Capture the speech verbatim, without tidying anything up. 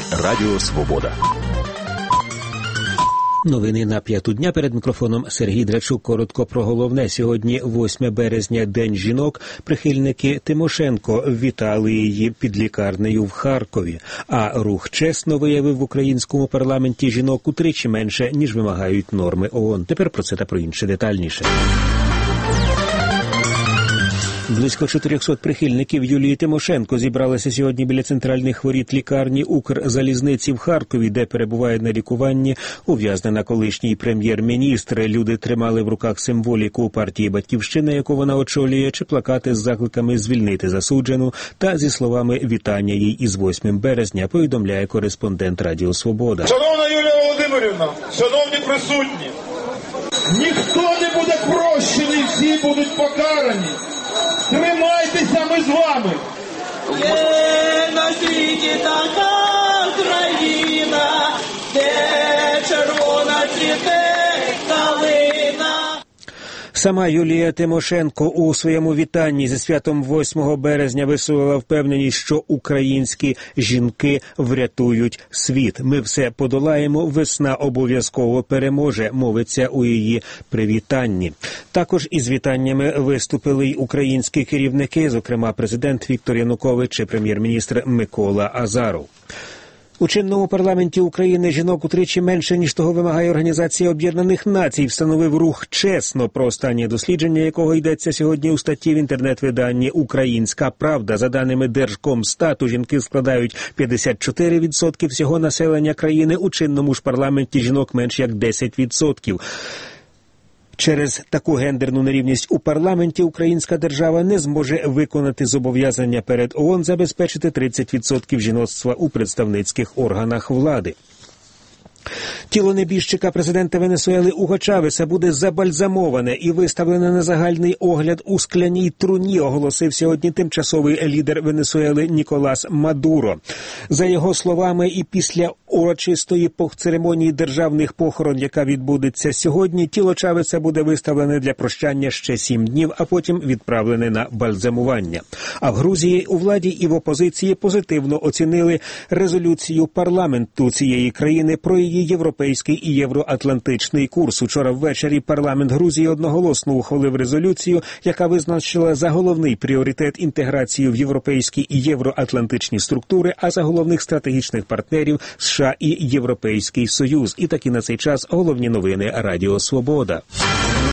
Радіо Свобода. Новини на п'яту дня. Перед мікрофоном Сергій Драчук. Коротко про головне. Сьогодні, восьме березня, День жінок. Прихильники Тимошенко вітали її під лікарнею в Харкові. А рух «Чесно» виявив в українському парламенті жінок утричі менше, ніж вимагають норми ООН. Тепер про це та про інше детальніше. Близько чотирьохсот прихильників Юлії Тимошенко зібралися сьогодні біля центральних воріт лікарні Укрзалізниці в Харкові, де перебуває на лікуванні ув'язнена колишній прем'єр-міністр. Люди тримали в руках символіку партії «Батьківщина», яку вона очолює, чи плакати з закликами звільнити засуджену та зі словами вітання їй із восьмим березня, повідомляє кореспондент Радіо Свобода. Шановна Юлія Володимирівна, шановні присутні, ніхто не буде прощений, всі будуть покарані. Тримайтеся, ми з вами! Є на світі така країна, де червона цвіте калина. Сама Юлія Тимошенко у своєму вітанні зі святом восьмого березня висловила впевненість, що українські жінки врятують світ. Ми все подолаємо, весна обов'язково переможе, мовиться у її привітанні. Також із вітаннями виступили й українські керівники, зокрема президент Віктор Янукович і прем'єр-міністр Микола Азаров. У чинному парламенті України жінок утричі менше, ніж того вимагає Організація Об'єднаних Націй, встановив рух «Чесно», про останнє дослідження якого йдеться сьогодні у статті в інтернет-виданні «Українська правда». За даними Держкомстату, жінки складають п'ятдесят чотири відсотки всього населення країни, у чинному ж парламенті жінок менш як десять відсотків. Через таку гендерну нерівність у парламенті українська держава не зможе виконати зобов'язання перед ООН забезпечити тридцять відсотків жіноцтва у представницьких органах влади. Тіло небіжчика президента Венесуели Уго Чавеса буде забальзамоване і виставлене на загальний огляд у скляній труні, оголосив сьогодні тимчасовий лідер Венесуели Ніколас Мадуро. За його словами, і після урочистої церемонії державних похорон, яка відбудеться сьогодні, тіло Чавеса буде виставлене для прощання ще сім днів, а потім відправлене на бальзамування. А в Грузії у владі і в опозиції позитивно оцінили резолюцію парламенту цієї країни про її європейський і євроатлантичний курс. Учора ввечері парламент Грузії одноголосно ухвалив резолюцію, яка визначила за головний пріоритет інтеграцію в європейські і євроатлантичні структури, а за головних стратегічних партнерів США і Європейський Союз. І такі на цей час головні новини Радіо Свобода.